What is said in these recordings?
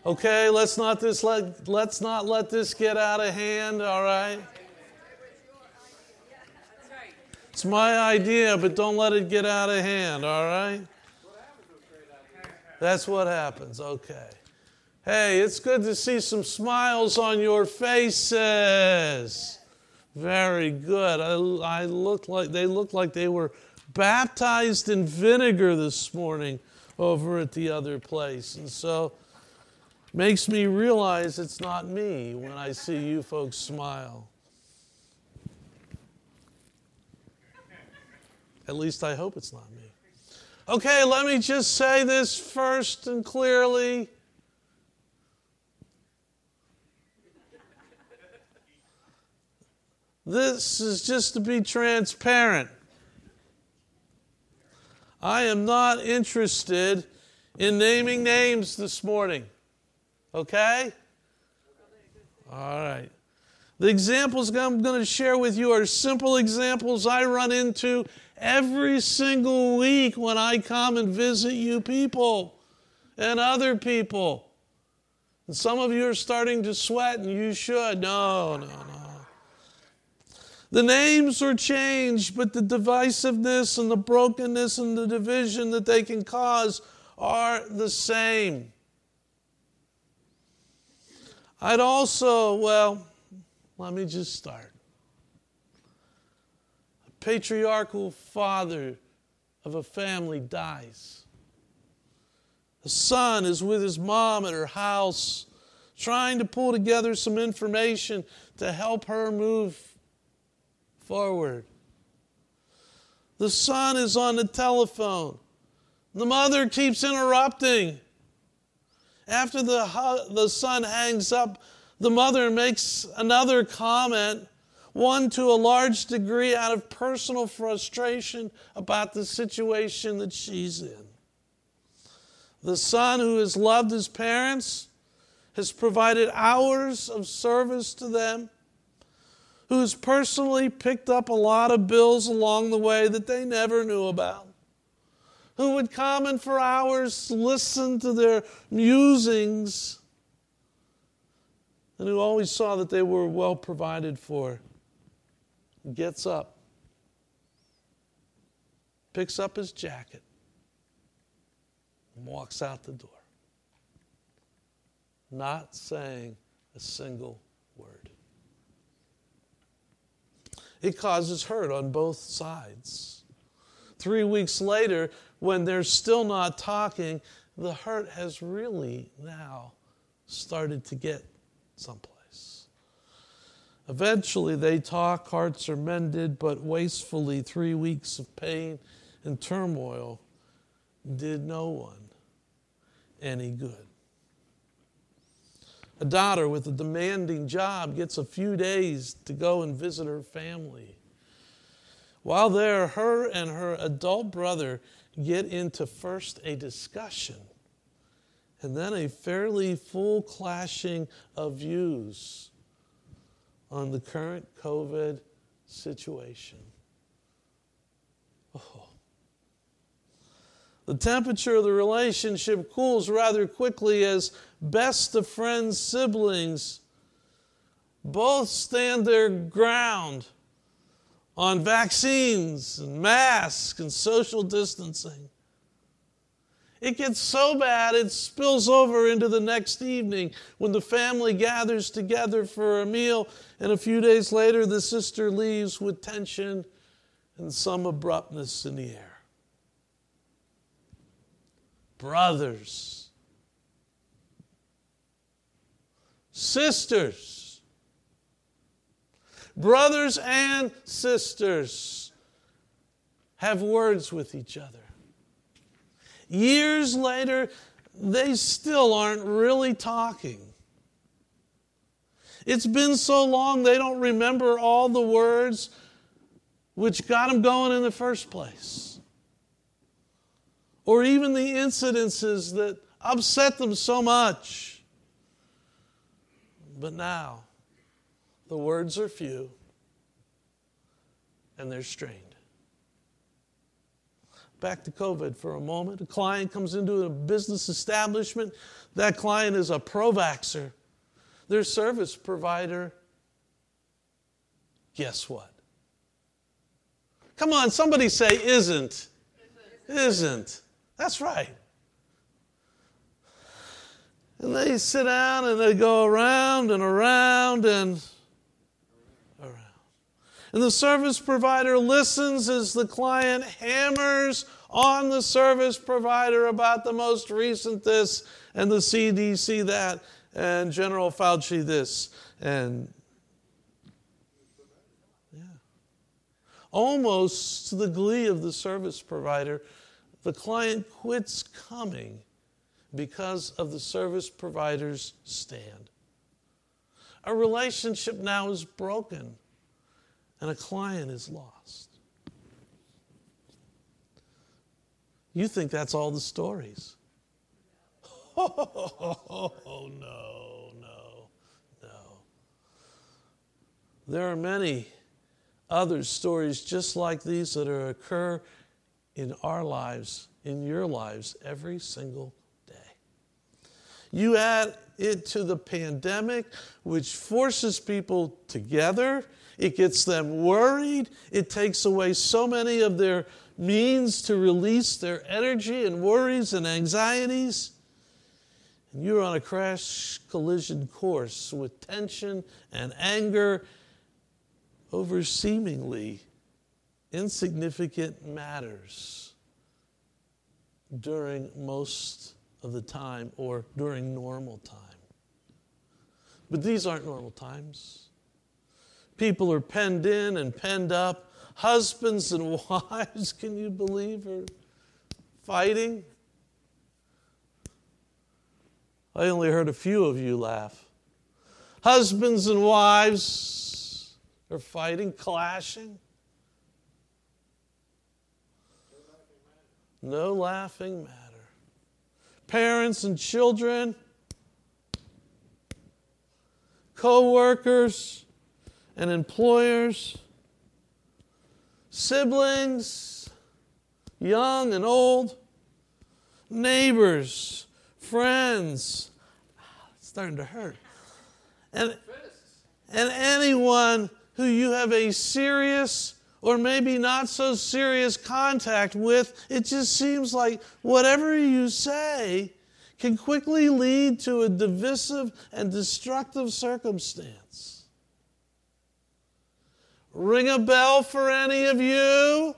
Okay, let's not let this get out of hand, all right? It's my idea, but don't let it get out of hand, all right? That's what happens, okay. Hey, it's good to see some smiles on your faces. Very good. They looked like they were baptized in vinegar this morning over at the other place. And so makes me realize it's not me when I see you folks smile. At least I hope it's not me. Okay, let me just say this first and clearly. This is just to be transparent. I am not interested in naming names this morning. Okay? All right. The examples I'm going to share with you are simple examples I run into every single week when I come and visit you people and other people. And some of you are starting to sweat, and you should. No. The names are changed, but the divisiveness and the brokenness and the division that they can cause are the same. I'd also, let me just start. A patriarchal father of a family dies. The son is with his mom at her house, trying to pull together some information to help her move forward. The son is on the telephone. The mother keeps interrupting. After the son hangs up, the mother makes another comment, one to a large degree out of personal frustration about the situation that she's in. The son who has loved his parents, has provided hours of service to them, who's personally picked up a lot of bills along the way that they never knew about, who would come and for hours listen to their musings, and who always saw that they were well provided for, gets up, picks up his jacket, and walks out the door, not saying a single word. It causes hurt on both sides. 3 weeks later, when they're still not talking, the hurt has really now started to get someplace. Eventually, they talk, hearts are mended, but wastefully, 3 weeks of pain and turmoil did no one any good. A daughter with a demanding job gets a few days to go and visit her family. While there, her and her adult brother get into first a discussion and then a fairly full clashing of views on the current COVID situation. Oh. The temperature of the relationship cools rather quickly as best of friends siblings both stand their ground on vaccines and masks and social distancing. It gets so bad it spills over into the next evening when the family gathers together for a meal, and a few days later the sister leaves with tension and some abruptness in the air. Brothers, sisters, brothers and sisters have words with each other. Years later, they still aren't really talking. It's been so long they don't remember all the words which got them going in the first place, or even the incidences that upset them so much. But now, the words are few and they're strained. back to COVID for a moment. A client comes into a business establishment. That client is a pro-vaxxer. Their service provider, guess what? Come on, somebody say isn't. Isn't. That's right. And they sit down and they go around and around and around. And the service provider listens as the client hammers on the service provider about the most recent this and the CDC that and General Fauci this. And yeah, almost to the glee of the service provider, the client quits coming because of the service provider's stand. A relationship now is broken and a client is lost. You think that's all the stories. Oh, no. There are many other stories just like these that occur in our lives, in your lives, every single day. You add it to the pandemic, which forces people together. It gets them worried. It takes away so many of their means to release their energy and worries and anxieties. And you're on a crash collision course with tension and anger over seemingly insignificant matters during most of the time or during normal time. But these aren't normal times. People are penned in and penned up. Husbands and wives, can you believe, are fighting? I only heard a few of you laugh. Husbands and wives are fighting, clashing. No laughing matter. Parents and children, co-workers and employers, siblings, young and old, neighbors, friends. It's starting to hurt. And anyone who you have a serious or maybe not so serious contact with, it just seems like whatever you say can quickly lead to a divisive and destructive circumstance. Ring a bell for any of you?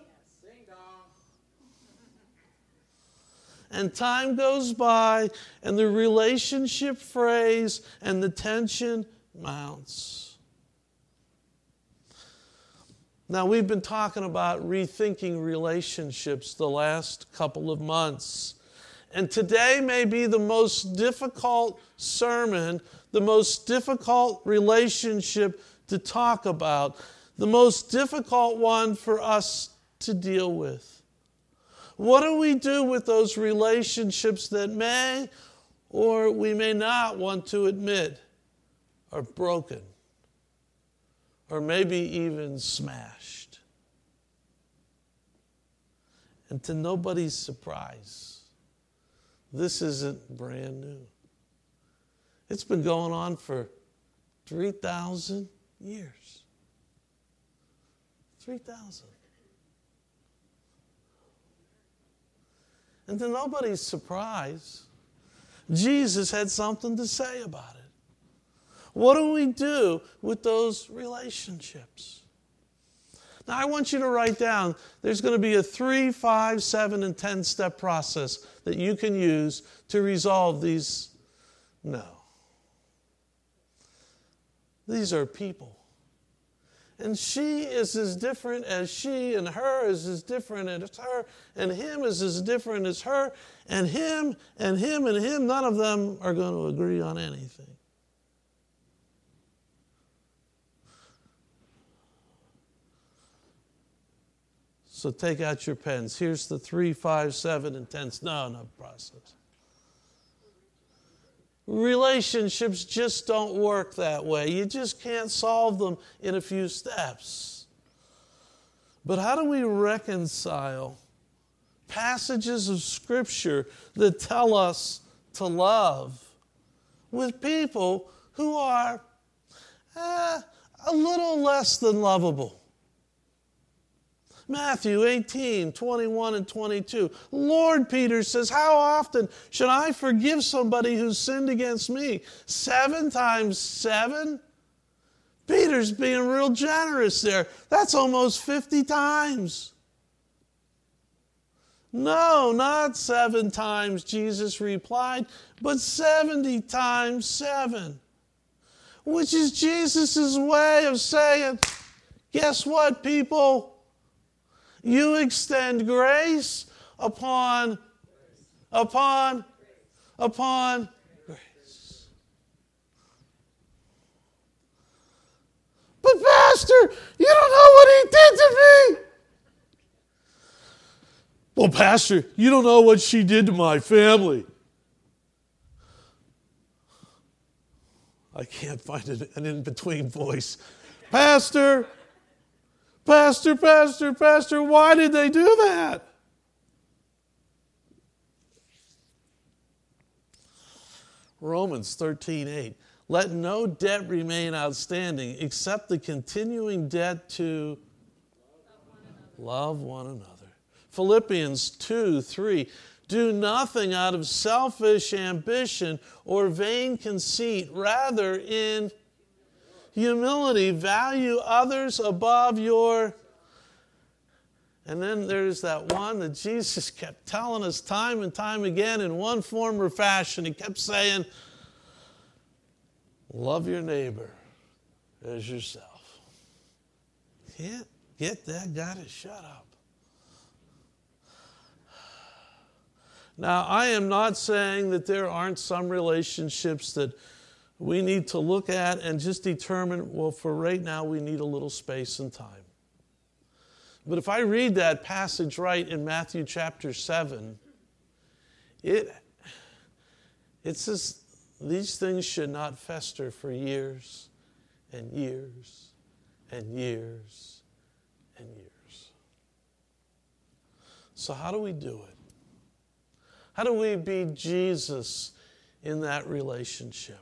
And time goes by, and the relationship frays, and the tension mounts. Now, we've been talking about rethinking relationships the last couple of months. And today may be the most difficult sermon, the most difficult relationship to talk about, the most difficult one for us to deal with. What do we do with those relationships that may or we may not want to admit are broken or maybe even smashed? And to nobody's surprise, this isn't brand new. It's been going on for 3,000 years. 3,000. And to nobody's surprise, Jesus had something to say about it. What do we do with those relationships? Now, I want you to write down, there's going to be a 3, 5, 7, and 10-step process that you can use to resolve these. No. These are people. And she is as different as she, and her is as different as her, and him is as different as her, and him, and him, and him. None of them are going to agree on anything. So take out your pens. Here's the 3, 5, 7, and 10. No process. Relationships just don't work that way. You just can't solve them in a few steps. But how do we reconcile passages of Scripture that tell us to love with people who are a little less than lovable. Matthew 18, 21 and 22. Lord, Peter says, how often should I forgive somebody who's sinned against me? 7 times 7? Peter's being real generous there. That's almost 50 times. No, not 7 times, Jesus replied, but 70 times 7. Which is Jesus' way of saying, guess what, people? You extend grace upon grace. But Pastor, you don't know what he did to me. Well, Pastor, you don't know what she did to my family. I can't find an in-between voice. Pastor, why did they do that? Romans 13:8. Let no debt remain outstanding except the continuing debt to love one another. Philippians 2:3. Do nothing out of selfish ambition or vain conceit. Rather, in humility, value others above your... And then there's that one that Jesus kept telling us time and time again in one form or fashion. He kept saying, love your neighbor as yourself. Can't get that guy to shut up. Now, I am not saying that there aren't some relationships that we need to look at and just determine, well, for right now, we need a little space and time. But if I read that passage right in Matthew chapter 7, it says these things should not fester for years and years and years and years. So how do we do it? How do we be Jesus in that relationship?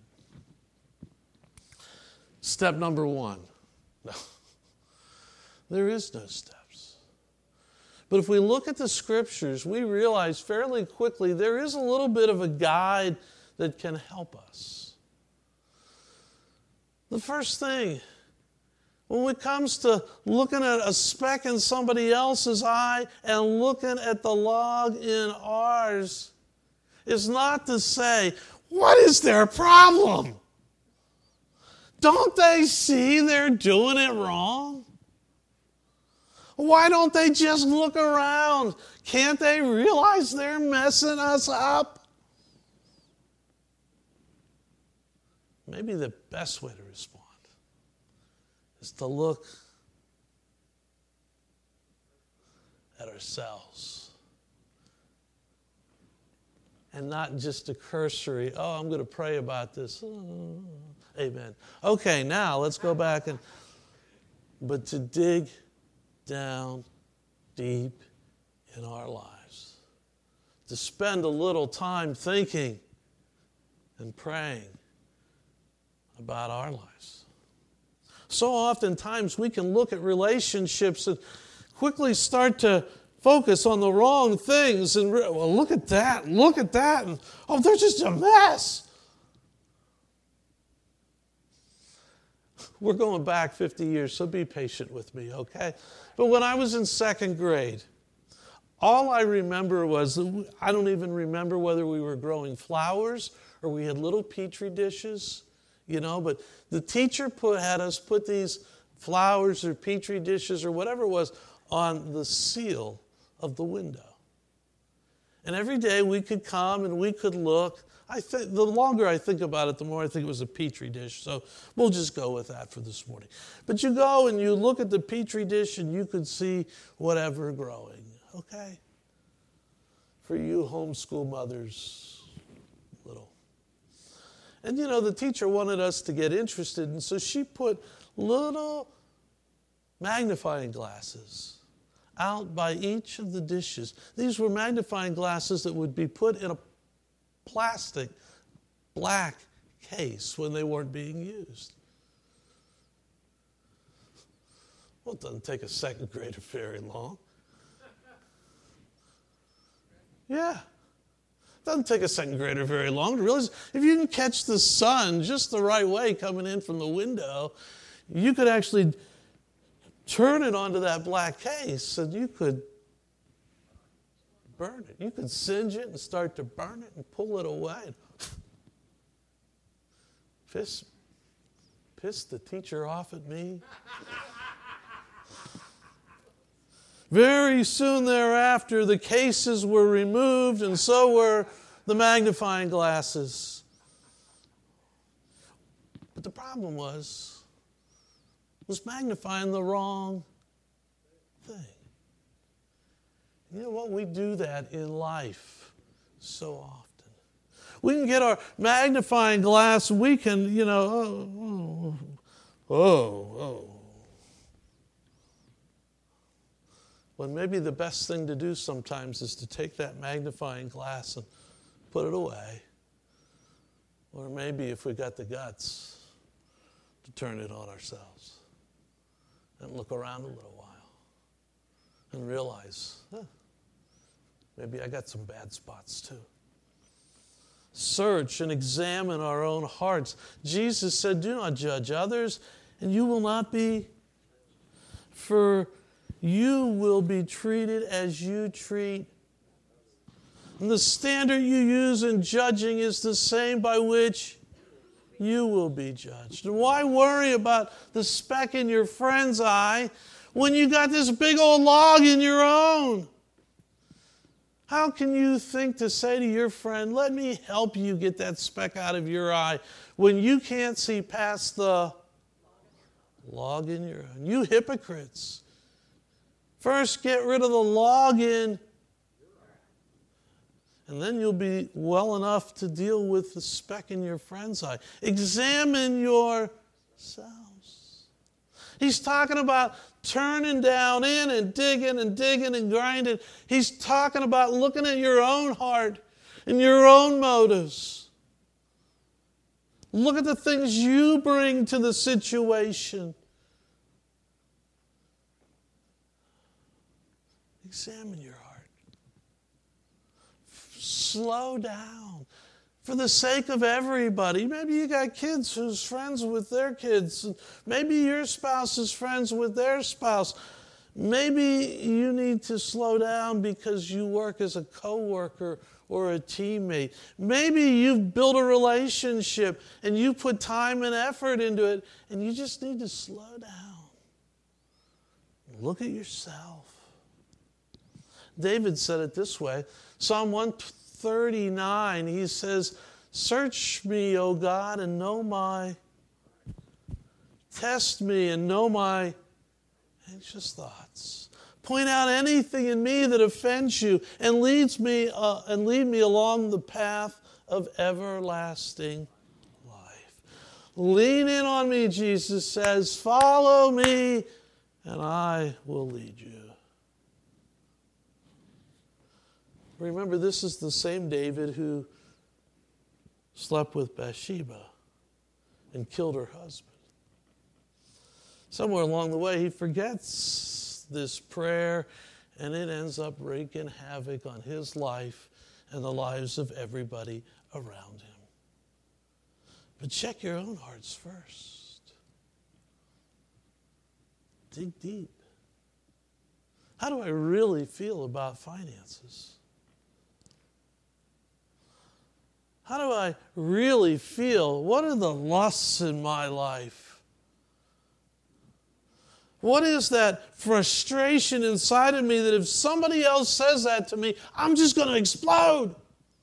Step number 1. No, there is no steps. But if we look at the Scriptures, we realize fairly quickly there is a little bit of a guide that can help us. The first thing, when it comes to looking at a speck in somebody else's eye and looking at the log in ours, is not to say, what is their problem? Don't they see they're doing it wrong? Why don't they just look around? Can't they realize they're messing us up? Maybe the best way to respond is to look at ourselves. And not just a cursory, oh, I'm going to pray about this. Oh, amen. Okay, now let's go back but to dig down deep in our lives. To spend a little time thinking and praying about our lives. So oftentimes we can look at relationships and quickly start to focus on the wrong things and, well, look at that, and, oh, they're just a mess. We're going back 50 years, so be patient with me, okay? But when I was in 2nd grade, all I remember was, I don't even remember whether we were growing flowers or we had little petri dishes, but the teacher had us put these flowers or petri dishes or whatever it was on the seal of the window. And every day we could come and we could look. The longer I think about it, the more I think it was a petri dish. So we'll just go with that for this morning. But you go and you look at the petri dish and you could see whatever growing. Okay? For you homeschool mothers, little. And the teacher wanted us to get interested, and so she put little magnifying glasses out by each of the dishes. These were magnifying glasses that would be put in a plastic black case when they weren't being used. Well, it doesn't take a second grader very long. Yeah. It doesn't take a second grader very long to realize if you can catch the sun just the right way coming in from the window, you could actually turn it onto that black case and you could burn it. You could singe it and start to burn it and pull it away. Piss the teacher off at me. Very soon thereafter, the cases were removed, and so were the magnifying glasses. But the problem was magnifying the wrong thing. You know what? We do that in life so often. We can get our magnifying glass, we can, When maybe the best thing to do sometimes is to take that magnifying glass and put it away. Or maybe if we got the guts to turn it on ourselves and look around a little while and realize, maybe I got some bad spots too. Search and examine our own hearts. Jesus said, do not judge others, and you will not be, for you will be treated as you treat. And the standard you use in judging is the same by which you will be judged. And why worry about the speck in your friend's eye when you got this big old log in your own? How can you think to say to your friend, let me help you get that speck out of your eye, when you can't see past the log in your own? You hypocrites. First, get rid of the log in, and then you'll be well enough to deal with the speck in your friend's eye. Examine yourselves. He's talking about turning down in and digging and grinding. He's talking about looking at your own heart and your own motives. Look at the things you bring to the situation. Examine your heart. Slow down. For the sake of everybody. Maybe you got kids who's friends with their kids. Maybe your spouse is friends with their spouse. Maybe you need to slow down because you work as a coworker or a teammate. Maybe you've built a relationship and you put time and effort into it, and you just need to slow down. Look at yourself. David said it this way. Psalm 139, he says, search me, O God, and know my, test me and know my anxious thoughts. Point out anything in me that offends you and lead me along the path of everlasting life. Lean in on me, Jesus says, follow me, and I will lead you. Remember, this is the same David who slept with Bathsheba and killed her husband. Somewhere along the way, he forgets this prayer, and it ends up wreaking havoc on his life and the lives of everybody around him. But check your own hearts first. Dig deep. How do I really feel about finances? How do I really feel? What are the lusts in my life? What is that frustration inside of me that if somebody else says that to me, I'm just going to explode?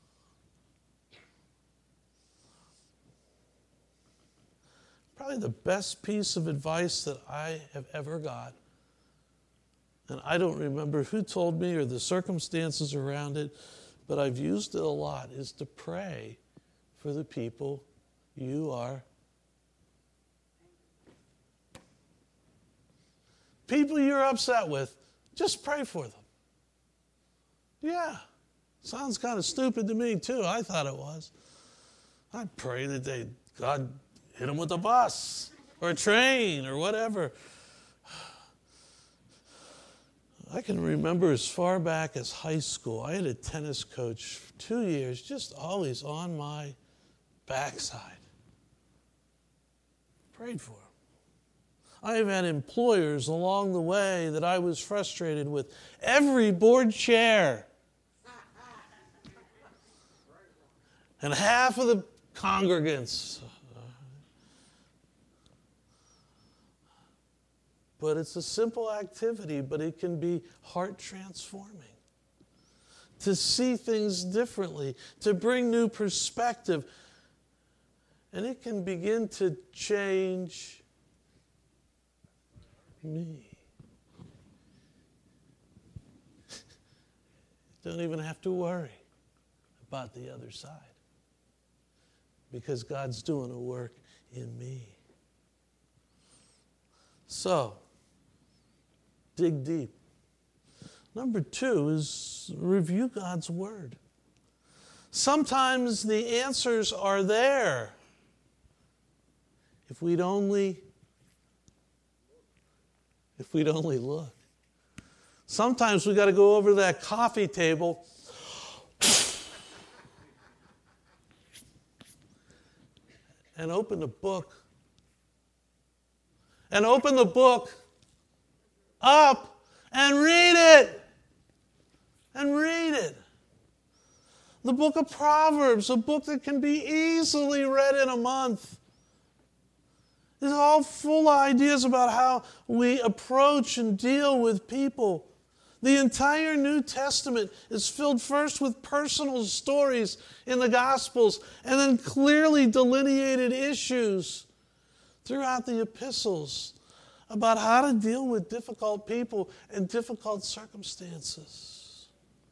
Probably the best piece of advice that I have ever got, and I don't remember who told me or the circumstances around it, but I've used it a lot, is to pray for the people you are. People you're upset with, Just pray for them. Yeah. Sounds kind of stupid to me, too. I thought it was. I pray that God hit them with a bus or a train or whatever. I can remember as far back as high school, I had a tennis coach for 2 years, just always on my backside. Prayed for him. I have had employers along the way that I was frustrated with. Every board chair and half of the congregants. But it's a simple activity, but it can be heart transforming. To see things differently, to bring new perspective. And it can begin to change me. Don't even have to worry about the other side. Because God's doing a work in me. So, dig deep. Number 2 is review God's Word. Sometimes the answers are there if we'd only look. Sometimes we got to go over to that coffee table and open the book. And open the book up and read it. And read it. The book of Proverbs, a book that can be easily read in a month. It's all full of ideas about how we approach and deal with people. The entire New Testament is filled first with personal stories in the Gospels and then clearly delineated issues throughout the epistles about how to deal with difficult people and difficult circumstances.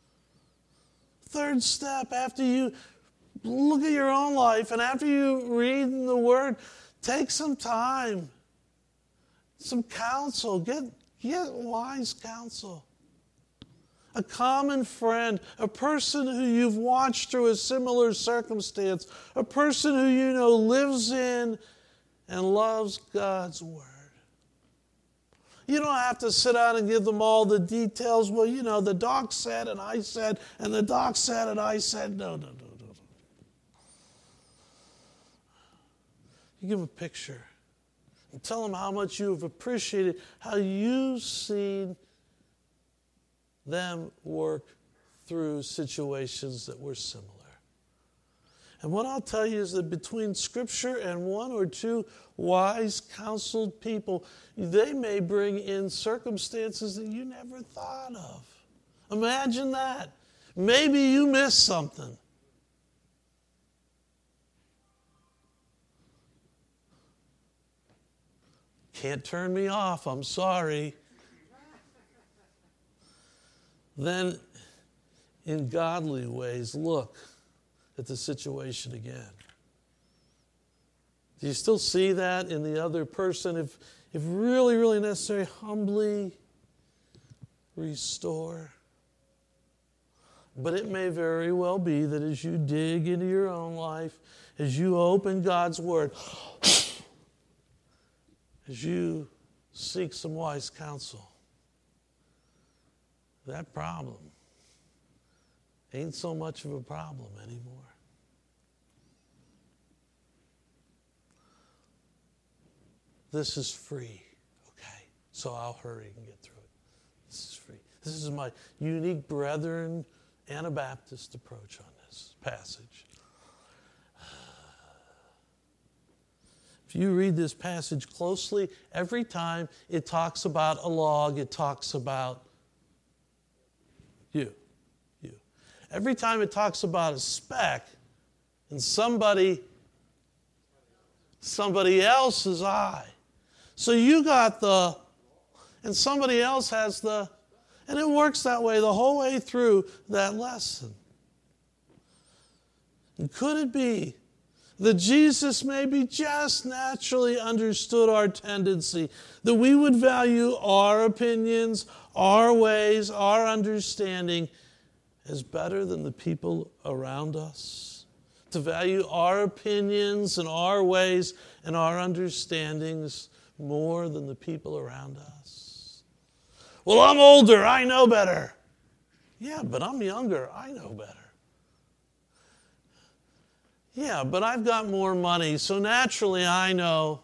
Third step, after you look at your own life and after you read the Word, take some time, some counsel, get wise counsel. A common friend, a person who you've watched through a similar circumstance, a person who you know lives in and loves God's Word. You don't have to sit down and give them all the details. Well, you know, the doc said and I said, and the doc said and I said. No. You give a picture and tell them how much you have appreciated, how you've seen them work through situations that were similar. And what I'll tell you is that between Scripture and 1 or 2 wise, counseled people, they may bring in circumstances that you never thought of. Imagine that. Maybe you missed something. Can't turn me off, I'm sorry. Then, in godly ways, look at the situation again. Do you still see that in the other person? If really, really necessary, humbly restore. But it may very well be that as you dig into your own life, as you open God's Word, as you seek some wise counsel, that problem ain't so much of a problem anymore. This is free, okay? So I'll hurry and get through it. This is free. This is my unique Brethren Anabaptist approach on this passage. If you read this passage closely, every time it talks about a log, it talks about you. Every time it talks about a speck in somebody else's eye. So you got the, and somebody else has the, and it works that way the whole way through that lesson. And could it be that Jesus maybe just naturally understood our tendency, that we would value our opinions, our ways, our understanding as better than the people around us. To value our opinions and our ways and our understandings more than the people around us. Well, I'm older, I know better. Yeah, but I'm younger, I know better. Yeah, but I've got more money, so naturally I know.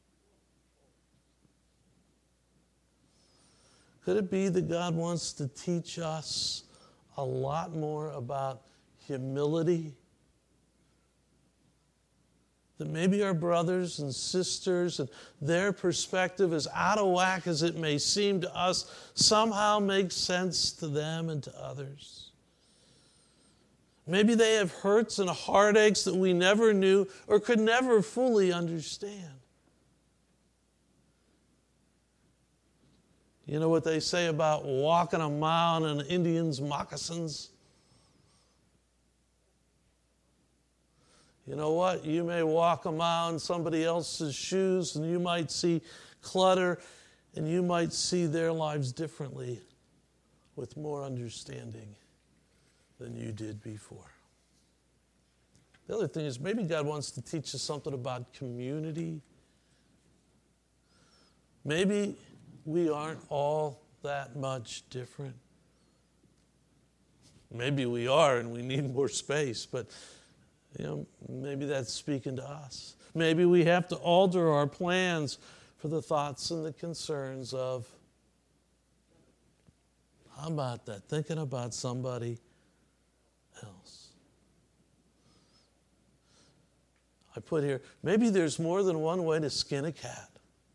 Could it be that God wants to teach us a lot more about humility? That maybe our brothers and sisters and their perspective, as out of whack as it may seem to us, somehow makes sense to them and to others. Maybe they have hurts and heartaches that we never knew or could never fully understand. You know what they say about walking a mile in an Indian's moccasins? You know what? You may walk a mile in somebody else's shoes and you might see clutter and you might see their lives differently with more understanding than you did before. The other thing is maybe God wants to teach us something about community. Maybe we aren't all that much different. Maybe we are and we need more space, but maybe that's speaking to us. Maybe we have to alter our plans for the thoughts and the concerns of, how about that? Thinking about somebody else. I put here, maybe there's more than one way to skin a cat,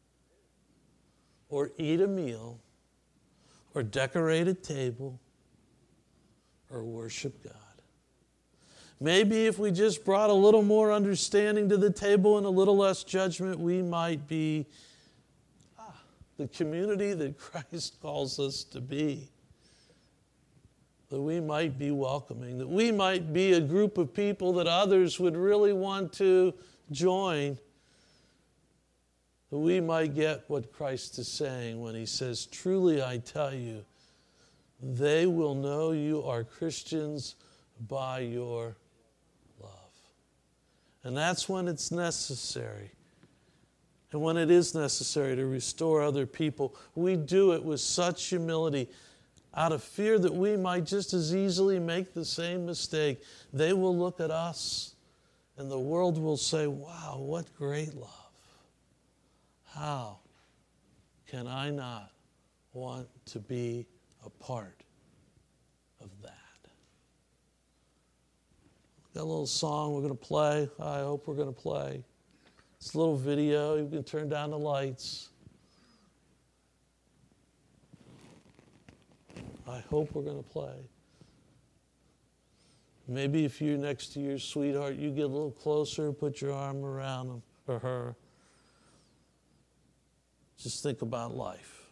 or eat a meal, or decorate a table, or worship God. Maybe if we just brought a little more understanding to the table and a little less judgment, we might be the community that Christ calls us to be. That we might be welcoming, that we might be a group of people that others would really want to join, that we might get what Christ is saying when he says, truly I tell you, they will know you are Christians by your love. And that's when it's necessary. And when it is necessary to restore other people, we do it with such humility, out of fear that we might just as easily make the same mistake. They will look at us and the world will say, wow, what great love. How can I not want to be a part of that? Got a little song we're going to play. I hope we're going to play. It's a little video. You can turn down the lights. I hope we're going to play. Maybe if you're next to your sweetheart, you get a little closer, put your arm around him or her. Just think about life.